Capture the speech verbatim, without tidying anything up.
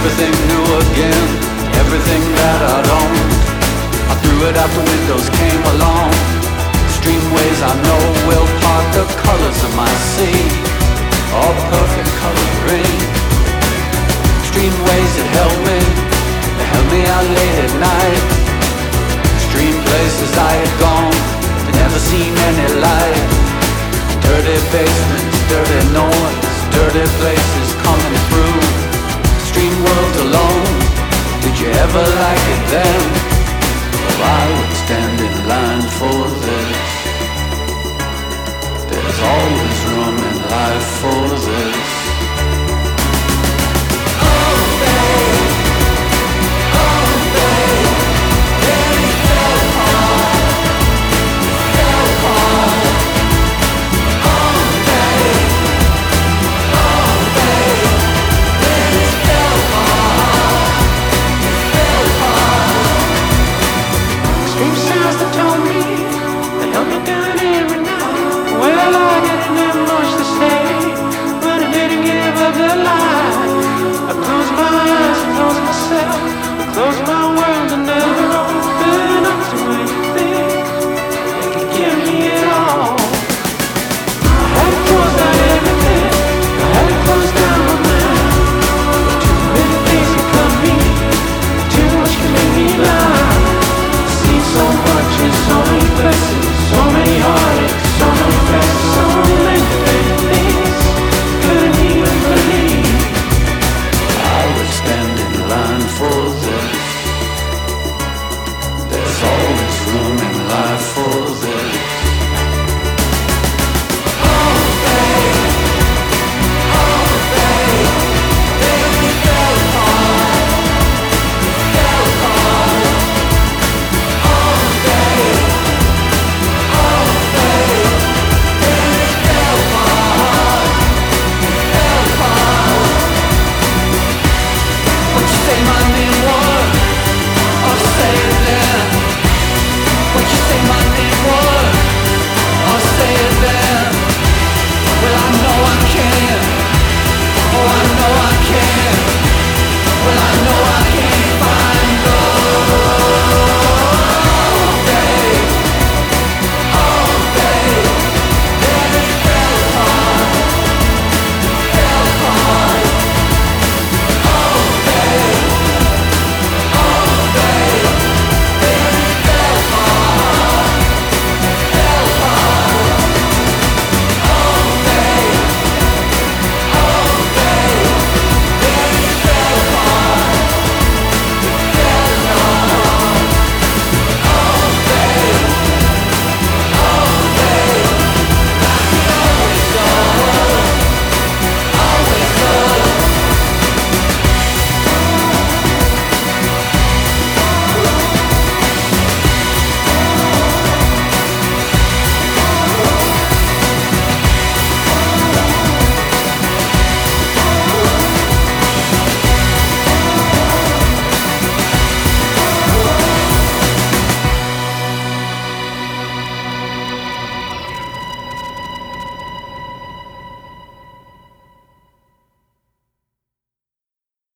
everything new again, everything that I'd owned. I threw it out the windows, came along. Streamways I know will part the colors of my sea, all perfect colored green. Streamways that held me, they held me out late at night. Stream places I had gone, but never seen any light. Dirty basements, dirty noise, dirty places.